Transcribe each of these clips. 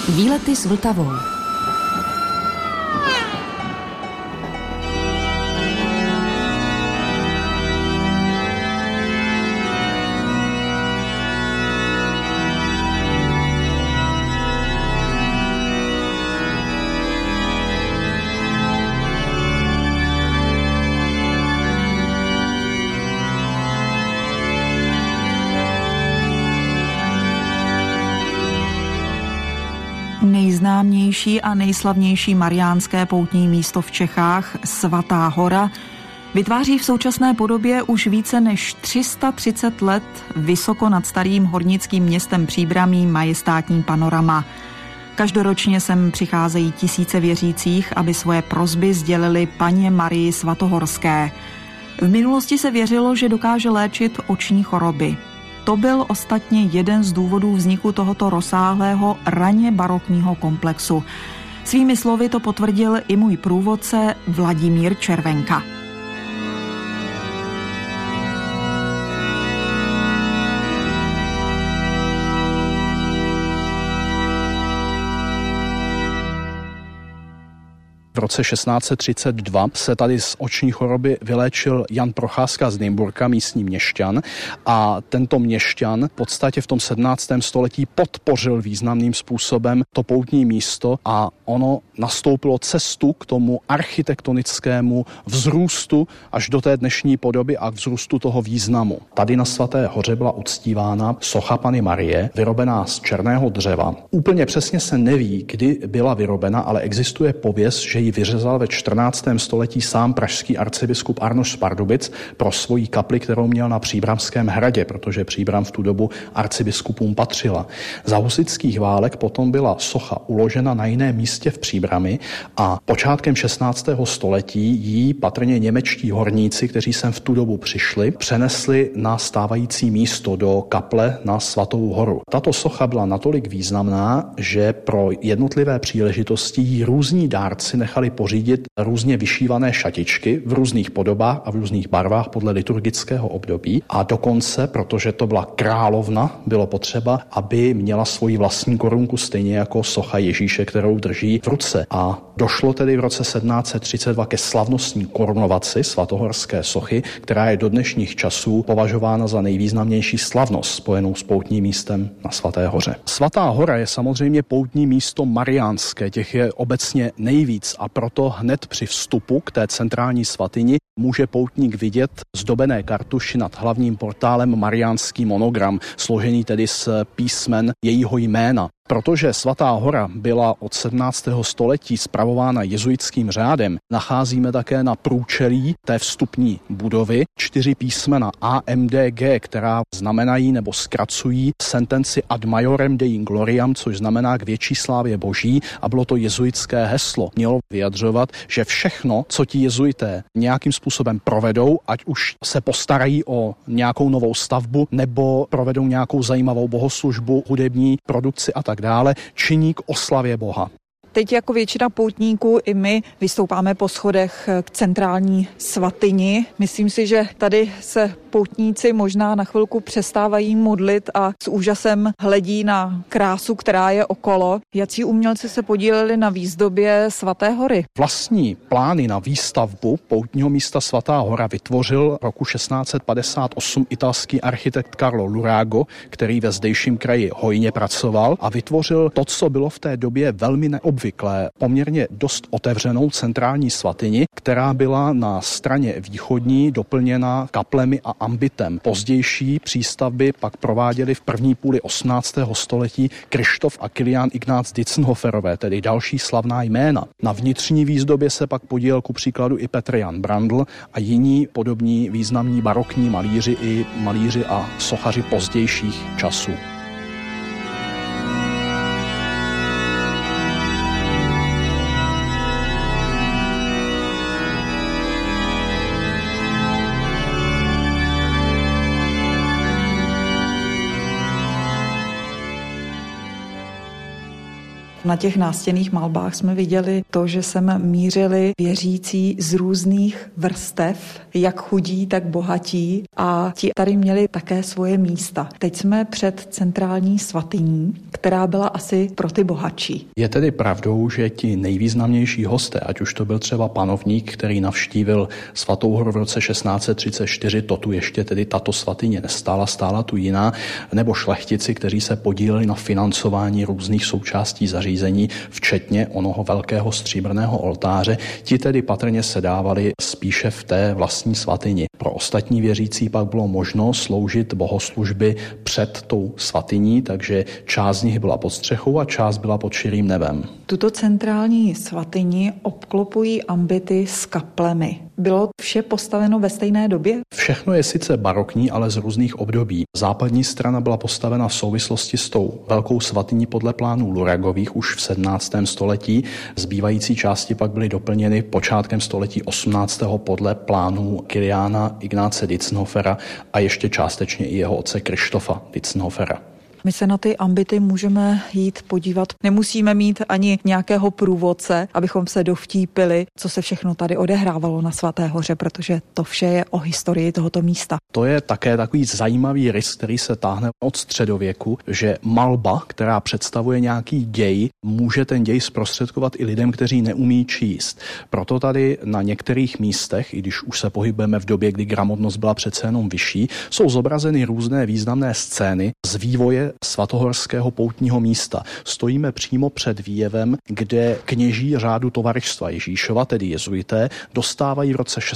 Výlety s Vltavou. Nejznámější a nejslavnější mariánské poutní místo v Čechách, Svatá hora, vytváří v současné podobě už více než 330 let vysoko nad starým hornickým městem Příbramí majestátní panorama. Každoročně sem přicházejí tisíce věřících, aby svoje prosby sdělili Panně Marii Svatohorské. V minulosti se věřilo, že dokáže léčit oční choroby. To byl ostatně jeden z důvodů vzniku tohoto rozsáhlého raně barokního komplexu. Svými slovy to potvrdil i můj průvodce Vladimír Červenka. V roce 1632 se tady z oční choroby vyléčil Jan Procházka z Nymburka, místní měšťan, a tento měšťan v podstatě v tom 17. století podpořil významným způsobem to poutní místo a ono nastoupilo cestu k tomu architektonickému vzrůstu až do té dnešní podoby a k vzrůstu toho významu. Tady na Svaté hoře byla uctívána socha Panny Marie, vyrobená z černého dřeva. Úplně přesně se neví, kdy byla vyrobena, ale existuje pověst, že ji vyřezal ve 14. století sám pražský arcibiskup Arnošt z Pardubic pro svoji kapli, kterou měl na Příbramském hradě, protože Příbram v tu dobu arcibiskupům patřila. Za husitských válek potom byla socha uložena na jiném místě v Příbrami a počátkem 16. století ji patrně němečtí horníci, kteří sem v tu dobu přišli, přenesli na stávající místo do kaple na Svatou horu. Tato socha byla natolik významná, že pro jednotlivé příležitosti ji různí dárci nechali pořídit různě vyšívané šatičky v různých podobách a v různých barvách podle liturgického období a dokonce, protože to byla královna, bylo potřeba, aby měla svoji vlastní korunku stejně jako socha Ježíše, kterou drží v ruce. A došlo tedy v roce 1732 ke slavnostní korunovaci svatohorské sochy, která je do dnešních časů považována za nejvýznamnější slavnost spojenou s poutním místem na Svaté hoře. Svatá hora je samozřejmě poutní místo mariánské, těch je obecně nejvíc a proto hned při vstupu k té centrální svatyni může poutník vidět zdobené kartuši nad hlavním portálem mariánský monogram, složený tedy z písmen jejího jména. Protože Svatá hora byla od 17. století spravována jezuitským řádem, nacházíme také na průčelí té vstupní budovy 4 písmena AMDG, která znamenají nebo zkracují sentenci ad majorem Dei gloriam, což znamená k větší slávě boží, a bylo to jezuitské heslo. Mělo vyjadřovat, že všechno, co ti jezuité nějakým způsobem provedou, ať už se postarají o nějakou novou stavbu nebo provedou nějakou zajímavou bohoslužbu, hudební produkci a tak dále, činí k oslavě Boha. Teď jako většina poutníků i my vystoupáme po schodech k centrální svatyni. Myslím si, že tady se poutníci možná na chvilku přestávají modlit a s úžasem hledí na krásu, která je okolo. Jací umělci se podíleli na výzdobě Svaté hory? Vlastní plány na výstavbu poutního místa Svatá hora vytvořil roku 1658 italský architekt Carlo Lurago, který ve zdejším kraji hojně pracoval a vytvořil to, co bylo v té době velmi neobvyklé, poměrně dost otevřenou centrální svatyni, která byla na straně východní doplněna kaplemi a ambitem. Pozdější přístavby pak prováděli v první půli 18. století Krištof a Kilián Ignác Dietzenhoferové, tedy další slavná jména. Na vnitřní výzdobě se pak podílel ku příkladu i Petr Jan Brandl a jiní podobní významní barokní malíři i malíři a sochaři pozdějších časů. Na těch nástěnných malbách jsme viděli to, že sem mířili věřící z různých vrstev, jak chudí, tak bohatí, a ti tady měli také svoje místa. Teď jsme před centrální svatyní, která byla asi pro ty bohatší. Je tedy pravdou, že ti nejvýznamnější hosté, ať už to byl třeba panovník, který navštívil Svatou horu v roce 1634, to tu ještě tedy tato svatyně nestála, stála tu jiná, nebo šlechtici, kteří se podíleli na financování různých součástí zařízení, včetně onoho velkého stříbrného oltáře, ti tedy patrně sedávali spíše v té vlastní svatyni. Pro ostatní věřící pak bylo možno sloužit bohoslužby před tou svatyní, takže část z nich byla pod střechou a část byla pod širým nebem. Tuto centrální svatyni obklopují ambity s kaplemi. Bylo vše postaveno ve stejné době? Všechno je sice barokní, ale z různých období. Západní strana byla postavena v souvislosti s tou velkou svatyní podle plánů Luragových už v 17. století. Zbývající části pak byly doplněny počátkem století 18. podle plánů Kiliána Ignáce Dientzenhofera a ještě částečně i jeho otce Krištofa Dientzenhofera. My se na ty ambity můžeme jít podívat. Nemusíme mít ani nějakého průvodce, abychom se dovtípili, co se všechno tady odehrávalo na Svaté hoře, protože to vše je o historii tohoto místa. To je také takový zajímavý rys, který se táhne od středověku, že malba, která představuje nějaký děj, může ten děj zprostředkovat i lidem, kteří neumí číst. Proto tady na některých místech, i když už se pohybujeme v době, kdy gramotnost byla přece jenom vyšší, jsou zobrazeny různé významné scény z vývoje svatohorského poutního místa. Stojíme přímo před výjevem, kde kněží řádu Tovarištva Ježíšova, tedy jezuité, dostávají v roce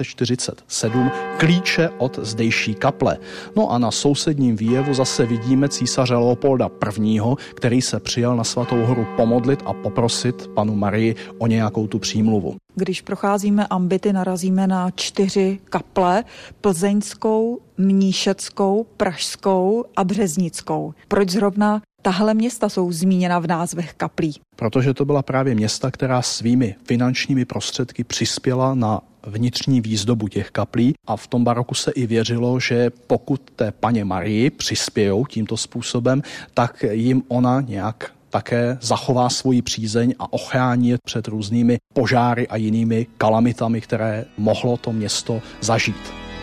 1647 klíče od zdejší kaple. No a na sousedním výjevu zase vidíme císaře Leopolda I., který se přijel na Svatou horu pomodlit a poprosit panu Marii o nějakou tu přímluvu. Když procházíme ambity, narazíme na 4 kaple: plzeňskou, mníšeckou, pražskou a březnickou. Proč zrovna tahle města jsou zmíněna v názvech kaplí? Protože to byla právě města, která svými finančními prostředky přispěla na vnitřní výzdobu těch kaplí a v tom baroku se i věřilo, že pokud té paně Marii přispějou tímto způsobem, tak jim ona nějak také zachová svoji přízeň a ochrání je před různými požáry a jinými kalamitami, které mohlo to město zažít.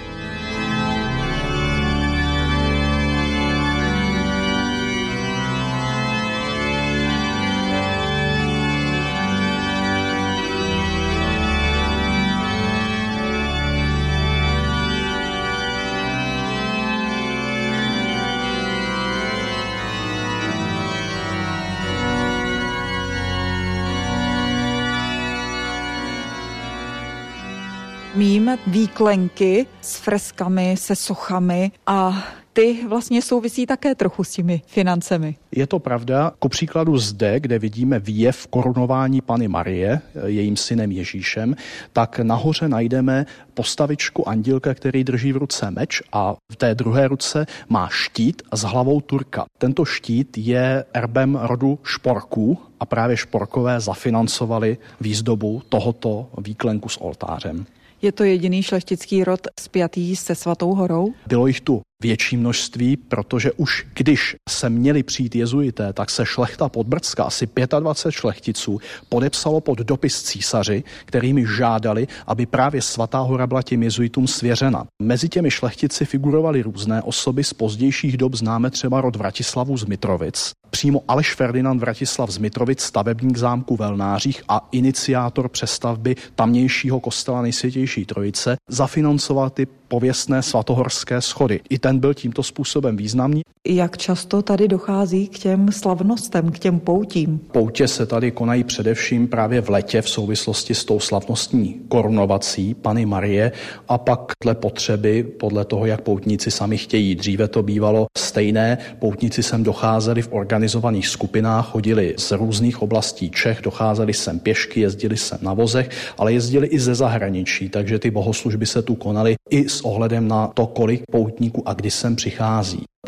Míme výklenky s freskami, se sochami a ty vlastně souvisí také trochu s těmi financemi. Je to pravda. Ku příkladu zde, kde vidíme výjev korunování Panny Marie, jejím synem Ježíšem, tak nahoře najdeme postavičku andílka, který drží v ruce meč a v té druhé ruce má štít s hlavou Turka. Tento štít je erbem rodu Šporků a právě Šporkové zafinancovali výzdobu tohoto výklenku s oltářem. Je to jediný šlechtický rod spjatý se Svatou horou? Bylo jich tu větší množství, protože už když se měli přijít jezuité, tak se šlechta Podbrdska, asi 25 šlechticů, podepsalo pod dopis císaři, kterými žádali, aby právě Svatá hora byla těm jezuitům svěřena. Mezi těmi šlechtici figurovaly různé osoby, z pozdějších dob známe třeba rod Vratislavů z Mitrovic. Přímo Aleš Ferdinand Vratislav z Mitrovic, stavebník zámku v Velnářích a iniciátor přestavby tamnějšího kostela Nejsvětější Trojice, zafinancoval ty pověstné svatohorské schody. I ten byl tímto způsobem významný. Jak často tady dochází k těm slavnostem, k těm poutím? Poutě se tady konají především právě v létě v souvislosti s tou slavnostní korunovací Panny Marie a pak dle potřeby, podle toho, jak poutníci sami chtějí. Dříve to bývalo stejné, poutníci sem docházeli v organizovaných skupinách, chodili z různých oblastí Čech, docházeli sem pěšky, jezdili sem na vozech, ale jezdili i ze zahraničí, takže ty bohoslužby se tu konaly i s ohledem na to, kolik poutníků a kdy sem přichází.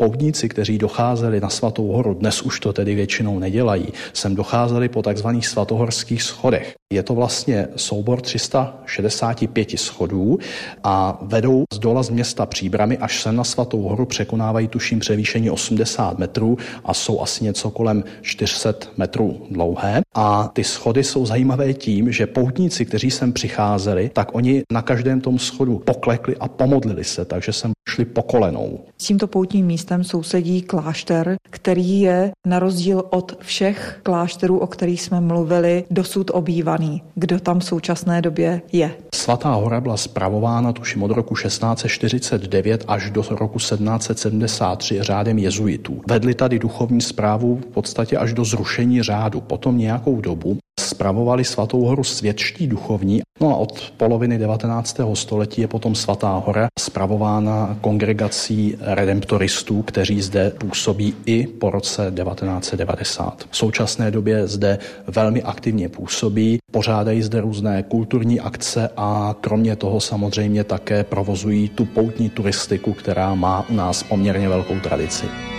Poutníci, kteří docházeli na Svatou horu, dnes už to tedy většinou nedělají, sem docházeli po takzvaných svatohorských schodech. Je to vlastně soubor 365 schodů a vedou z dola z města Příbrami až sem na Svatou horu, překonávají tuším převýšení 80 metrů a jsou asi něco kolem 400 metrů dlouhé. A ty schody jsou zajímavé tím, že poutníci, kteří sem přicházeli, tak oni na každém tom schodu poklekli a pomodlili se, takže sem šli po kolenou. S tímto poutním místem sousedí klášter, který je na rozdíl od všech klášterů, o kterých jsme mluvili, dosud obývaný. Kdo tam v současné době je? Svatá hora byla spravována tuším od roku 1649 až do roku 1773 řádem jezuitů. Vedli tady duchovní správu v podstatě až do zrušení řádu. Potom nějakou dobu spravovali Svatou horu světští duchovní. No a od poloviny 19. století je potom Svatá hora spravována kongregací redemptoristů, kteří zde působí i po roce 1990. V současné době zde velmi aktivně působí, pořádají zde různé kulturní akce a kromě toho samozřejmě také provozují tu poutní turistiku, která má u nás poměrně velkou tradici.